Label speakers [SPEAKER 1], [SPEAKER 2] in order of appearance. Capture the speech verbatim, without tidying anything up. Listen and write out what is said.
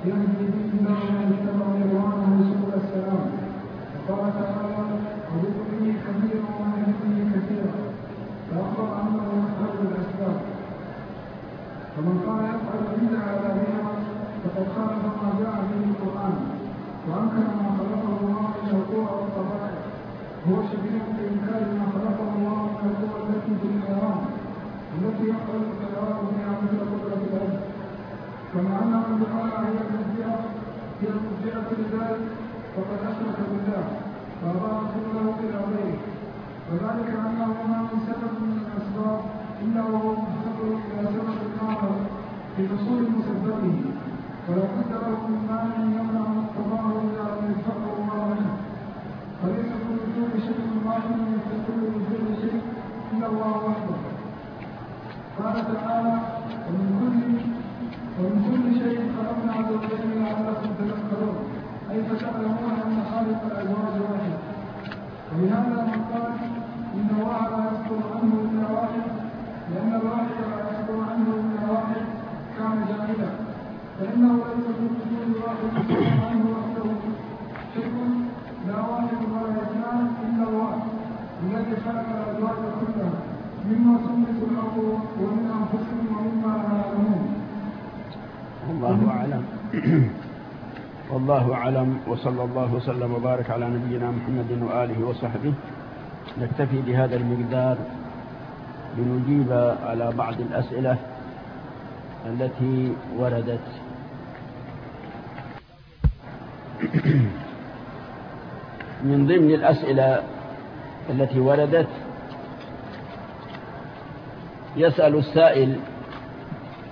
[SPEAKER 1] يهدي به الله من اتبع رضوانه سبل السلام. وقال تعالى: أضل به كثيرا وأهدي به كثيرا، فأخبر أنه أخرج الأسباب. فمن قال يفعل بدعة على بها فقد خالف ما جاء به القرآن، وأنكر ما خلقه الله من القوى والطبائع. هو شبيه بإنكار ما خلقه الله من القوى التي في الحيوان التي يفعل الحيوان بها مثل قدرة الأرض. كما أن من دعا هي المرجئة هي المرجئة لذلك فقد أشرك بالله فأضاع كله إلى غيره، وذلك أنه ما من سبب من الأسباب إلا وهو مفتقر إلى سبب آخر في حصول مسببه، ولو قدره من مانع يمنع مقتضاه إلا أن يتفقر الله منه. فليس كل وجود شيء واحد يستقل وجود شيء إلا الله وحده. قال تعالى: ومن كل ومن كل شيء خلقنا زوجين لعلكم تذكرون، أي فتعلمون أن خالق الأزواج واحد. ولهذا من قال إن الله لا يصدر عنه إلا واحد لأن الواحد لا يصدر عنه إلا واحد كان جاهلا، فإنه ليس في وجود واحد يصدر عنه وحده شيء، لا واحد ولا اثنان إلا الواحد الذي خلق الأزواج كلها مما تنبت الأرض ومن أنفسهم ومما لا يعلمون.
[SPEAKER 2] والله أعلم. والله أعلم، وصلى الله وسلم وبارك على نبينا محمد وآله وصحبه. نكتفي بهذا المقدار لنجيب على بعض الأسئلة التي وردت. من ضمن الأسئلة التي وردت يسأل السائل: